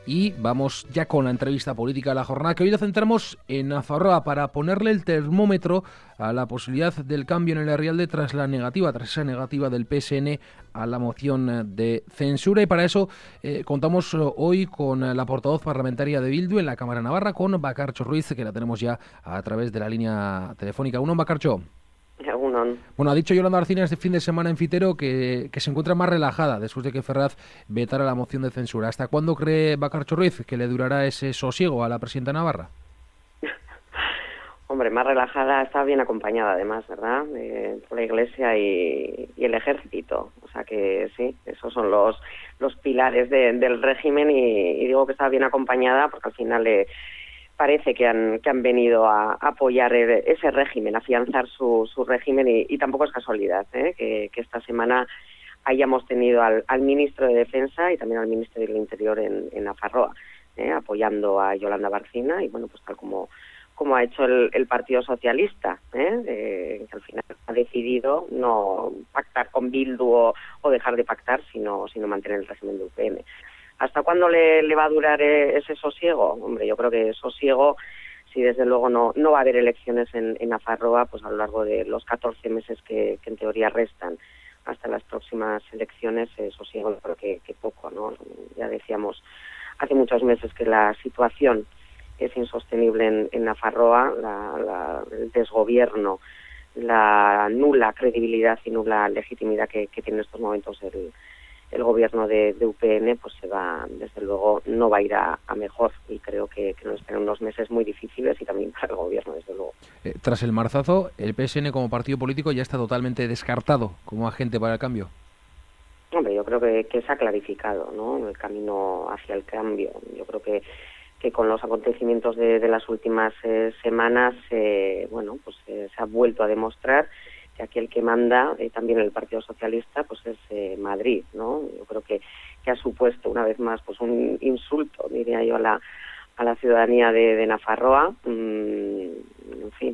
Y vamos ya con la entrevista política de la jornada, que hoy lo centramos en Nafarroa para ponerle el termómetro a la posibilidad del cambio en el Herrialde tras esa negativa del PSN a la moción de censura. Y para eso contamos hoy con la portavoz parlamentaria de Bildu en la Cámara Navarra, con Bakartxo Ruiz, que la tenemos ya a través de la línea telefónica. Uno, Bakartxo. Bueno, ha dicho Yolanda Barcina este fin de semana en Fitero que se encuentra más relajada después de que Ferraz vetara la moción de censura. ¿Hasta cuándo cree Bakartxo Ruiz que le durará ese sosiego a la presidenta navarra? Hombre, más relajada, está bien acompañada además, ¿verdad? Por la Iglesia y el Ejército. O sea que sí, esos son los pilares del régimen y digo que está bien acompañada porque al final parece que han venido a apoyar ese régimen, a afianzar su régimen y tampoco es casualidad que esta semana hayamos tenido al ministro de Defensa y también al ministro del Interior en Nafarroa, apoyando a Yolanda Barcina y bueno, pues tal como ha hecho el Partido Socialista, que al final ha decidido no pactar con Bildu o dejar de pactar, sino mantener el régimen de UPN. ¿Hasta cuándo le va a durar ese sosiego? Hombre, yo creo que sosiego, si desde luego no va a haber elecciones en Nafarroa, pues a lo largo de los 14 meses que en teoría restan hasta las próximas elecciones, sosiego yo creo que poco, ¿no? Ya decíamos hace muchos meses que la situación es insostenible en Nafarroa, el desgobierno, la nula credibilidad y nula legitimidad que tiene en estos momentos el gobierno de UPN, pues desde luego no va a ir a mejor y creo que nos esperan unos meses muy difíciles y también para el gobierno, desde luego. Tras el marzazo, el PSN como partido político ya está totalmente descartado como agente para el cambio. Hombre, yo creo que se ha clarificado, ¿no?, el camino hacia el cambio. Yo creo que con los acontecimientos de las últimas semanas, bueno, pues se ha vuelto a demostrar que aquí el que manda, también el Partido Socialista, pues es Madrid, ¿no? Yo creo que ha supuesto una vez más pues un insulto, diría yo, a la ciudadanía de Nafarroa. En fin,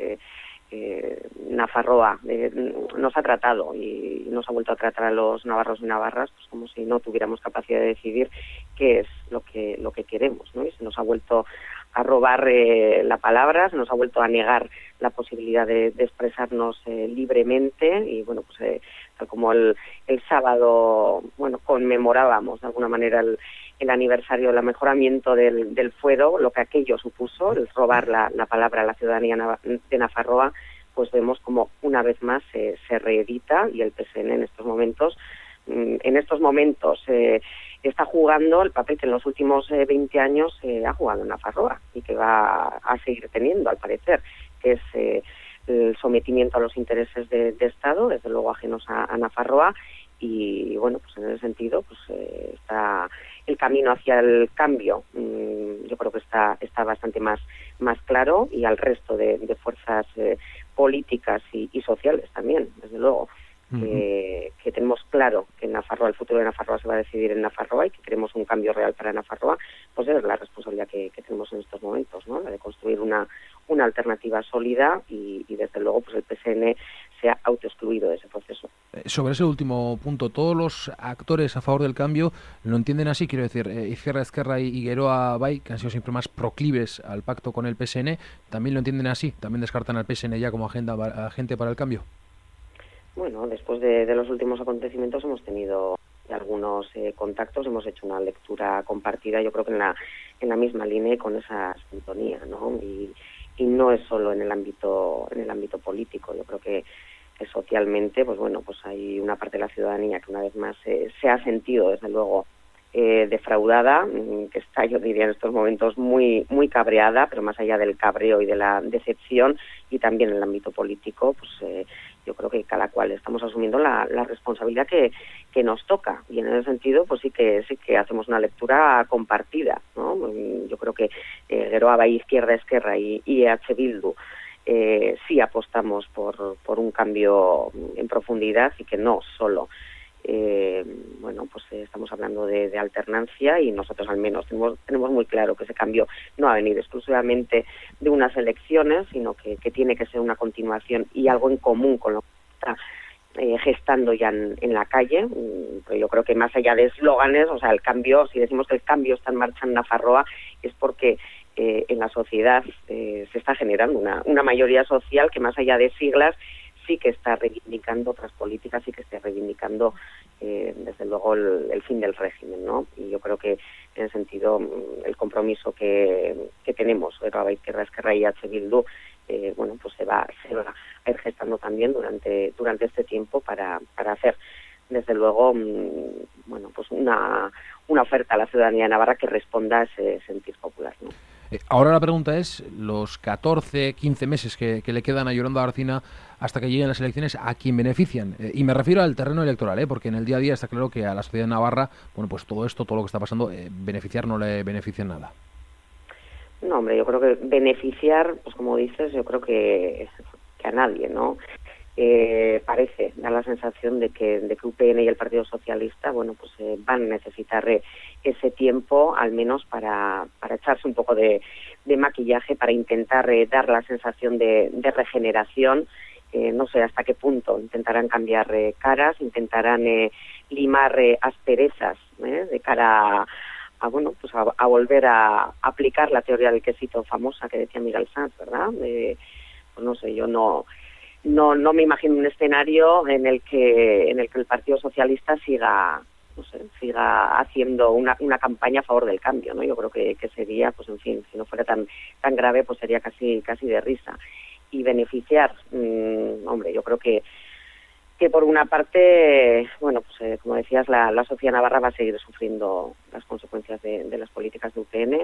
Nafarroa nos ha tratado y nos ha vuelto a tratar a los navarros y navarras pues como si no tuviéramos capacidad de decidir qué es lo que queremos, ¿no? Y se nos ha vuelto a robar la palabra, se nos ha vuelto a negar la posibilidad de expresarnos libremente y bueno, pues tal como el sábado, bueno, conmemorábamos de alguna manera el aniversario del mejoramiento del fuero, lo que aquello supuso, el robar la palabra a la ciudadanía de Nafarroa, pues vemos como una vez más se reedita y el PSN en estos momentos está jugando el papel que en los últimos 20 años ha jugado en Nafarroa y que va a seguir teniendo, al parecer, que es el sometimiento a los intereses de Estado, desde luego ajenos a Nafarroa, y bueno, pues en ese sentido pues está el camino hacia el cambio, yo creo que está bastante más claro, y al resto de fuerzas políticas y sociales también, desde luego, que tenemos claro que en Nafarroa, el futuro de Nafarroa se va a decidir en Nafarroa y que queremos un cambio real para Nafarroa, pues esa es la responsabilidad que tenemos en estos momentos, ¿no? La de construir una alternativa sólida y desde luego pues el PSN se ha autoexcluido de ese proceso. Sobre ese último punto, todos los actores a favor del cambio lo entienden así, quiero decir, Izquierda, Esquerra y Geroa Bai, que han sido siempre más proclives al pacto con el PSN, también lo entienden así, también descartan al PSN ya como agente para el cambio. Bueno, después de los últimos acontecimientos hemos tenido algunos contactos, hemos hecho una lectura compartida, yo creo que en la misma línea y con esa sintonía, ¿no? Y no es solo en el ámbito político, yo creo que socialmente, pues bueno, pues hay una parte de la ciudadanía que una vez más se ha sentido, desde luego, defraudada, que está, yo diría, en estos momentos muy cabreada, pero más allá del cabreo y de la decepción, y también en el ámbito político, pues yo creo que cada cual estamos asumiendo la responsabilidad que nos toca, y en ese sentido pues sí que hacemos una lectura compartida, ¿no? Yo creo que Geroa Bai, Izquierda, Esquerra y EH Bildu sí apostamos por un cambio en profundidad y que no solo bueno, pues estamos hablando de alternancia, y nosotros al menos tenemos muy claro que ese cambio no va a venir exclusivamente de unas elecciones, sino que tiene que ser una continuación y algo en común con lo que está gestando ya en la calle. Pero yo creo que más allá de eslóganes, o sea, el cambio, si decimos que el cambio está en marcha en Nafarroa, es porque en la sociedad se está generando una mayoría social que, más allá de siglas, sí que está reivindicando otras políticas, sí que está reivindicando desde luego el fin del régimen, ¿no? Y yo creo que en ese sentido el compromiso que tenemos Izquierda Esquerra y H. Bildu, bueno, pues se va a ir gestando también durante este tiempo para hacer desde luego bueno, pues una oferta a la ciudadanía de Navarra que responda a ese sentir popular, ¿no? Ahora la pregunta es, los 14, 15 meses que le quedan a Yolanda Bárcena hasta que lleguen las elecciones, ¿a quién benefician? Y me refiero al terreno electoral, porque en el día a día está claro que a la sociedad de Navarra, bueno, pues todo lo que está pasando, beneficiar no le beneficia en nada. No, hombre, yo creo que beneficiar, pues como dices, yo creo que a nadie, ¿no? Parece, da la sensación de que UPN y el Partido Socialista, bueno, pues van a necesitar ese tiempo, al menos para echarse un poco de maquillaje, para intentar dar la sensación de regeneración. No sé hasta qué punto intentarán cambiar caras, intentarán limar asperezas de cara a bueno, pues a volver a aplicar la teoría del quesito famosa que decía Miguel Sanz, ¿verdad? Pues no sé, yo no me imagino un escenario en el que el Partido Socialista siga haciendo una campaña a favor del cambio, ¿no? Yo creo que sería, pues en fin, si no fuera tan grave, pues sería casi de risa. Y beneficiar, hombre, yo creo que por una parte, bueno, pues como decías, la sociedad navarra va a seguir sufriendo las consecuencias de las políticas de UPN,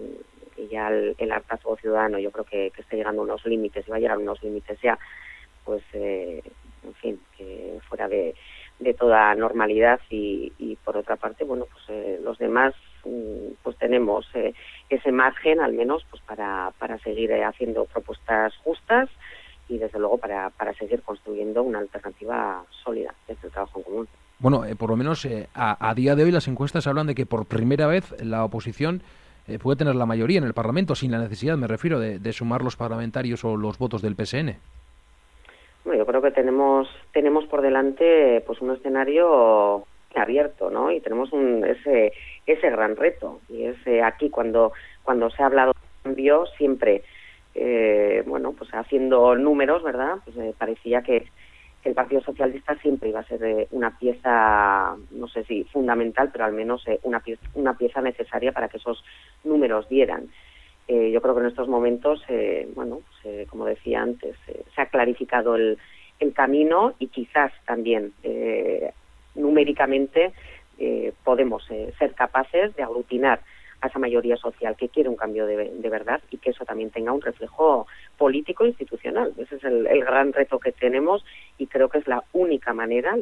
y ya el hartazgo ciudadano yo creo que está llegando a unos límites, y va a llegar a unos límites ya, pues en fin, que fuera de toda normalidad. Y por otra parte, bueno, pues los demás pues tenemos ese margen, al menos, pues para seguir haciendo propuestas justas y desde luego para seguir construyendo una alternativa sólida desde el trabajo en común. Bueno, por lo menos a día de hoy las encuestas hablan de que por primera vez la oposición puede tener la mayoría en el Parlamento, sin la necesidad, me refiero, de sumar los parlamentarios o los votos del PSN. Bueno, yo creo que tenemos por delante pues un escenario abierto, ¿no? Y tenemos ese gran reto. Y es aquí cuando se ha hablado de cambio, siempre bueno, pues haciendo números, ¿verdad? Pues parecía que el Partido Socialista siempre iba a ser una pieza, no sé si fundamental, pero al menos una pieza necesaria para que esos números dieran. Yo creo que en estos momentos, bueno, pues, como decía antes, se ha clarificado el camino, y quizás también numéricamente podemos ser capaces de aglutinar a esa mayoría social que quiere un cambio de verdad, y que eso también tenga un reflejo político e institucional. Ese es el gran reto que tenemos, y creo que es la única manera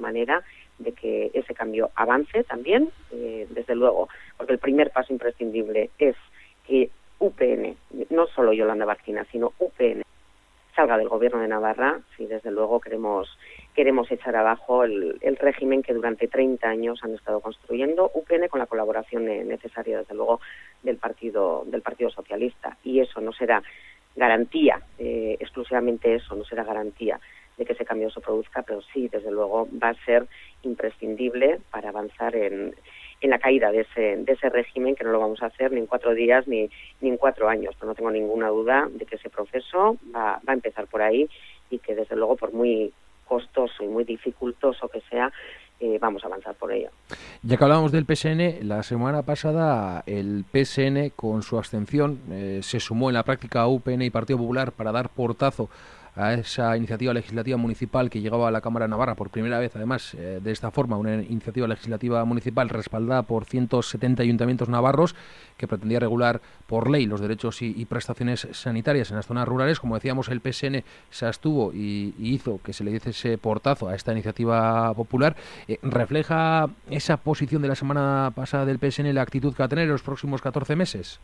de que ese cambio avance también, desde luego, porque el primer paso imprescindible es que UPN, no solo Yolanda Bárcena, sino UPN, salga del gobierno de Navarra, si desde luego queremos echar abajo el régimen que durante 30 años han estado construyendo UPN, con la colaboración necesaria, desde luego, del Partido Socialista. Y eso no será garantía, exclusivamente eso, no será garantía de que ese cambio se produzca, pero sí, desde luego, va a ser imprescindible para avanzar en la caída de ese régimen, que no lo vamos a hacer ni en 4 días ni en 4 años. Pero no tengo ninguna duda de que ese proceso va a empezar por ahí, y que desde luego, por muy costoso y muy dificultoso que sea, vamos a avanzar por ello. Ya que hablábamos del PSN, la semana pasada el PSN, con su abstención, se sumó en la práctica a UPN y Partido Popular para dar portazo a esa iniciativa legislativa municipal que llegaba a la Cámara de Navarra por primera vez, además, de esta forma, una iniciativa legislativa municipal respaldada por 170 ayuntamientos navarros, que pretendía regular por ley los derechos y prestaciones sanitarias en las zonas rurales. Como decíamos, el PSN se abstuvo y hizo que se le diese ese portazo a esta iniciativa popular. ¿Refleja esa posición de la semana pasada del PSN la actitud que va a tener en los próximos 14 meses?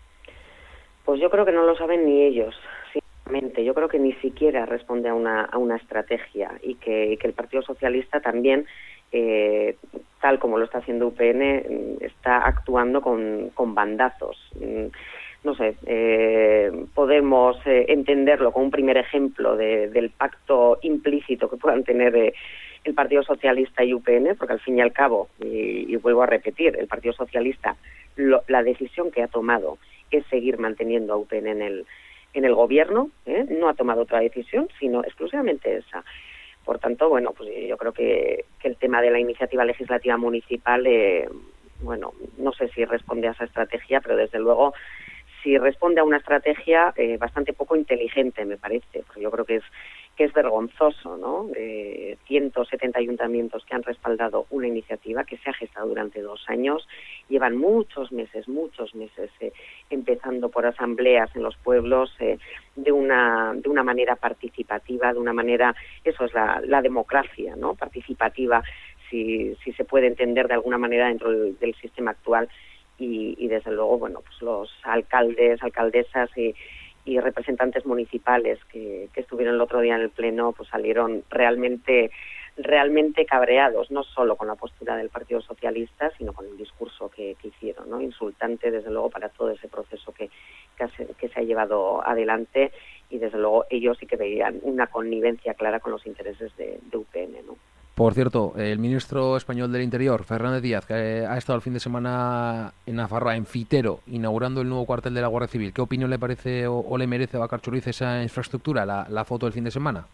Pues yo creo que no lo saben ni ellos. Yo creo que ni siquiera responde a una estrategia, y que el Partido Socialista también, tal como lo está haciendo UPN, está actuando con bandazos. no sé, podemos entenderlo como un primer ejemplo del pacto implícito que puedan tener el Partido Socialista y UPN, porque al fin y al cabo, y vuelvo a repetir, el Partido Socialista, la decisión que ha tomado es seguir manteniendo a UPN en el gobierno, no ha tomado otra decisión, sino exclusivamente esa. Por tanto, bueno, pues yo creo que el tema de la iniciativa legislativa municipal, bueno, no sé si responde a esa estrategia, pero desde luego sí responde a una estrategia bastante poco inteligente, me parece, porque yo creo que es vergonzoso, ¿no? 170 ayuntamientos que han respaldado una iniciativa que se ha gestado durante 2 años, llevan muchos meses, empezando por asambleas en los pueblos, de una manera participativa, de una manera, eso es la democracia, ¿no? Participativa, si se puede entender de alguna manera dentro del sistema actual, y desde luego, bueno, pues los alcaldes, alcaldesas y representantes municipales que estuvieron el otro día en el pleno, pues salieron realmente cabreados, no solo con la postura del Partido Socialista, sino con el discurso que hicieron, ¿no? Insultante, desde luego, para todo ese proceso que se ha llevado adelante, y desde luego ellos sí que veían una connivencia clara con los intereses de UPN, ¿no? Por cierto, el ministro español del Interior, Fernández Díaz, que ha estado el fin de semana en Nafarroa, en Fitero, inaugurando el nuevo cuartel de la Guardia Civil. ¿Qué opinión le parece o le merece a Bakartxo Ruiz esa infraestructura, la foto del fin de semana?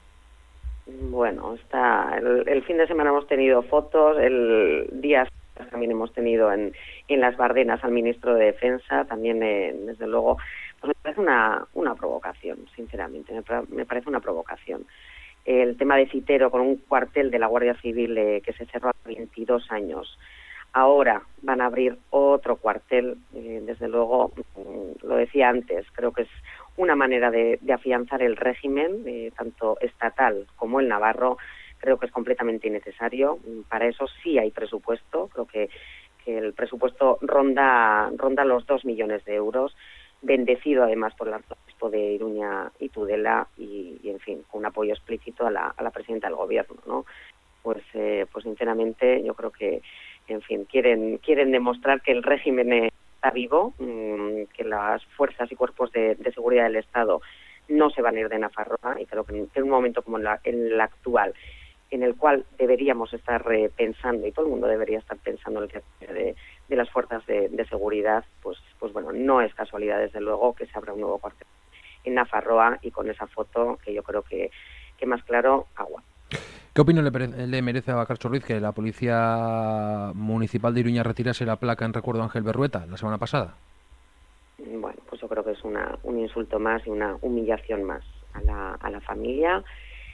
Bueno, el fin de semana hemos tenido fotos, el día también hemos tenido en las Bardenas al ministro de Defensa, también desde luego, pues me parece una provocación, sinceramente, me parece una provocación. El tema de Fitero con un cuartel de la Guardia Civil que se cerró hace 22 años. Ahora van a abrir otro cuartel, desde luego, lo decía antes, creo que es una manera de afianzar el régimen, tanto estatal como el navarro. Creo que es completamente innecesario. Para eso sí hay presupuesto, creo que el presupuesto ronda los 2 millones de euros, bendecido además por el arzobispo de Iruña y Tudela, y en fin, con un apoyo explícito a la presidenta del gobierno, ¿no? Pues sinceramente yo creo que, en fin, quieren demostrar que el régimen está vivo, que las fuerzas y cuerpos de seguridad del Estado no se van a ir de Nafarroa, y creo que en un momento como el actual, en el cual deberíamos estar pensando, y todo el mundo debería estar pensando en el que de las fuerzas de seguridad, pues bueno, no es casualidad, desde luego, que se abra un nuevo cuartel en Nafarroa, y con esa foto que yo creo que más claro, agua. ¿Qué opinión le merece a Bakartxo Ruiz que la Policía Municipal de Iruña retirase la placa en recuerdo a Ángel Berrueta la semana pasada? Bueno, pues yo creo que es un insulto más y una humillación más a la familia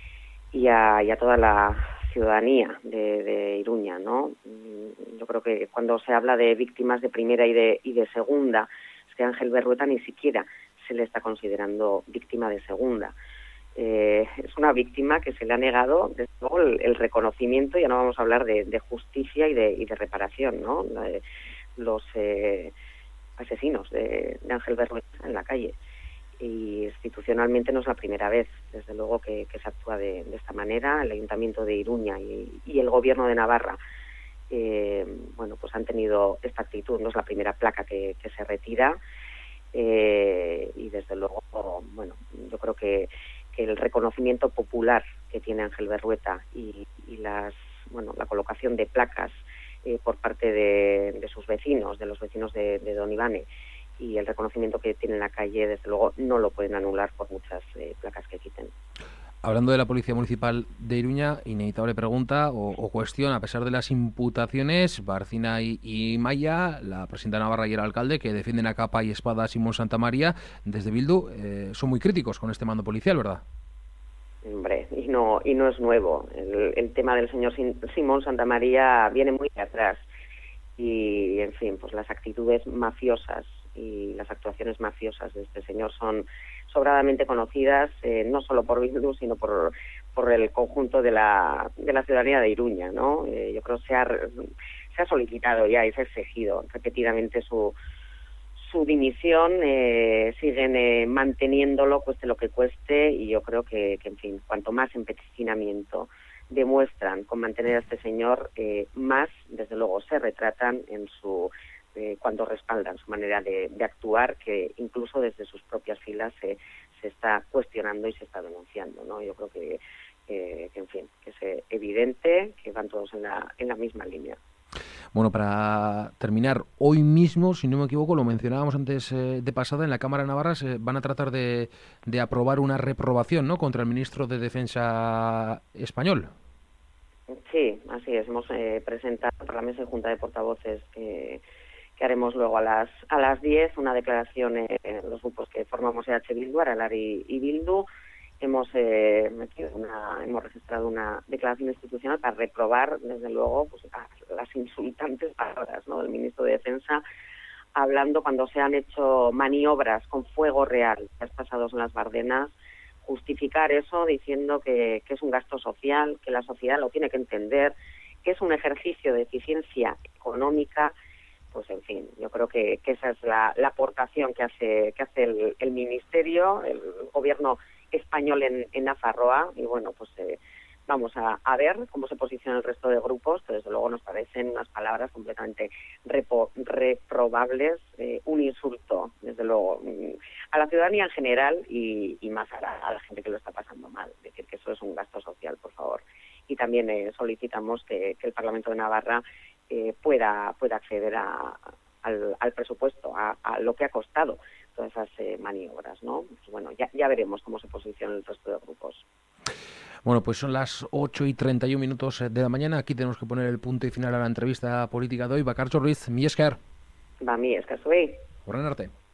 y a toda la ciudadanía de Iruña, ¿no? Yo creo que cuando se habla de víctimas de primera y de segunda, es que Ángel Berrueta ni siquiera se le está considerando víctima de segunda. Es una víctima que se le ha negado, desde luego, el reconocimiento. Ya no vamos a hablar de justicia y de reparación, ¿no? Los asesinos de Ángel Berrueta en la calle. Y institucionalmente no es la primera vez, desde luego, que se actúa de esta manera. El Ayuntamiento de Iruña y el Gobierno de Navarra, bueno, pues han tenido esta actitud. No es la primera placa que se retira, y desde luego, bueno, yo creo que el reconocimiento popular que tiene Ángel Berrueta y la colocación de placas por parte de sus vecinos, de los vecinos de Don Ivane, y el reconocimiento que tiene en la calle, desde luego, no lo pueden anular por muchas placas que quiten. Hablando de la Policía Municipal de Iruña, inevitable pregunta o cuestión: a pesar de las imputaciones, Barcina y Maya, la presidenta Navarra y el alcalde, que defienden a capa y espada a Simón Santamaría, desde Bildu son muy críticos con este mando policial, ¿verdad? Hombre, y no es nuevo. El tema del señor Simón Santamaría viene muy de atrás, y, en fin, pues las actitudes mafiosas y las actuaciones mafiosas de este señor son sobradamente conocidas, no solo por Bildu, sino por el conjunto de la ciudadanía de Iruña, ¿no? Yo creo que se ha solicitado ya y se ha exigido repetidamente su dimisión. Siguen manteniéndolo, cueste lo que cueste, y yo creo que en fin, cuanto más empecinamiento demuestran con mantener a este señor, más, desde luego, se retratan en su cuando respaldan su manera de actuar, que incluso desde sus propias filas se está cuestionando y se está denunciando, ¿no? Yo creo que en fin, que es evidente que van todos en la misma línea. Bueno, para terminar, hoy mismo, si no me equivoco, lo mencionábamos antes de pasada, en la Cámara de Navarra se van a tratar de aprobar una reprobación, ¿no?, contra el ministro de Defensa español. Sí, así es. Hemos presentado por la mesa de Junta de Portavoces que haremos luego a las 10 una declaración en los grupos que formamos EH Bildu, Aralar y Bildu. Hemos registrado una declaración institucional para reprobar, desde luego, pues, las insultantes palabras, ¿no?, del ministro de Defensa, hablando cuando se han hecho maniobras con fuego real pasados en las Bardenas, justificar eso diciendo que es un gasto social, que la sociedad lo tiene que entender, que es un ejercicio de eficiencia económica. Pues en fin, yo creo que esa es la aportación que hace el Ministerio, el Gobierno español en Nafarroa, y bueno, pues vamos a ver cómo se posiciona el resto de grupos, que desde luego nos parecen unas palabras completamente reprobables, un insulto, desde luego, a la ciudadanía en general y más a la gente que lo está pasando mal. Es decir, que eso es un gasto social, por favor. Y también solicitamos que el Parlamento de Navarra pueda acceder al presupuesto, a lo que ha costado todas esas maniobras, ¿no? Pues bueno, ya veremos cómo se posiciona el resto de grupos. Bueno, pues son las 8:31 de la mañana. Aquí tenemos que poner el punto y final a la entrevista política de hoy. Bakartxo Ruiz, mi esker. Mi esker zuei. Horren arte.